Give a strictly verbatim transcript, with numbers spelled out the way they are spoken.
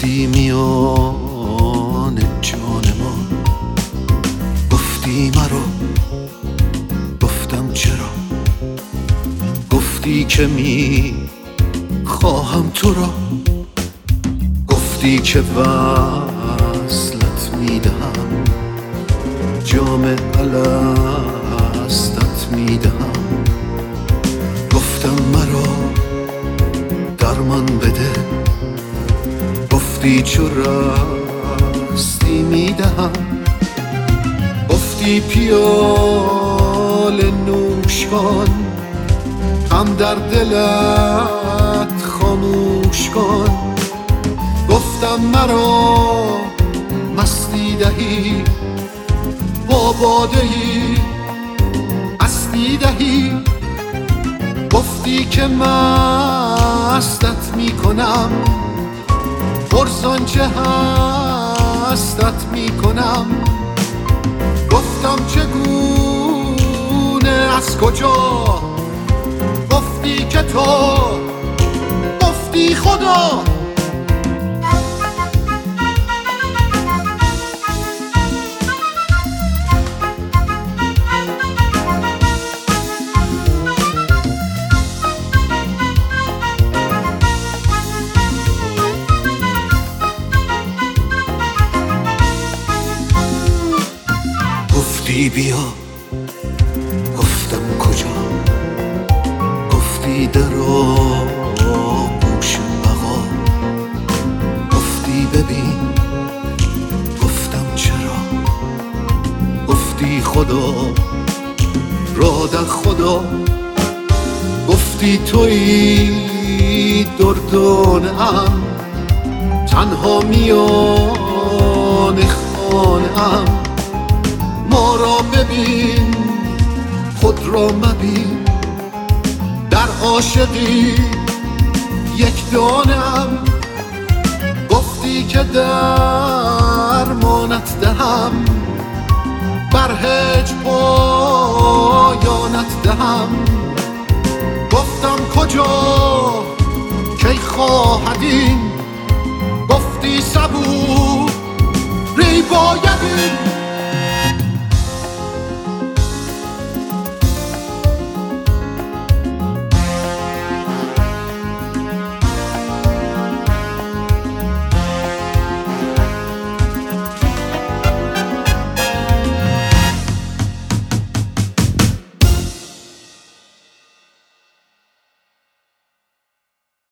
رفتی میان جان ما، گفتی مرا، گفتم چرا، گفتی که می خواهم تو را، گفتی که وصلت میدهم، جام الستت میدهم، گفتم مرا درمان بده، گفتی چو رستی میدهم، گفتی پیاله نوش کن، غم در دلت خاموش کن، گفتم مرا مستی دهی، با باده ای مستی دهی، گفتی که مستت میکنم، پرسان چه هستت میکنم، گفتم چگونه از کجا، گفتی که تو، گفتی خدا. گفتی بیا، گفتم کجا، گفتی در آغوش بقا، گفتی ببین، گفتم چرا، گفتی خدا را در خدا، گفتی تویی دردانه‌ام، تنها میان خانه‌ام، ما را ببین خود را مبین، در عاشقی یک دانم، گفتی که درمانت دهم، بر هجر پایانت دهم، گفتم کجا کی خواهد این، گفتی صبور ری باید این.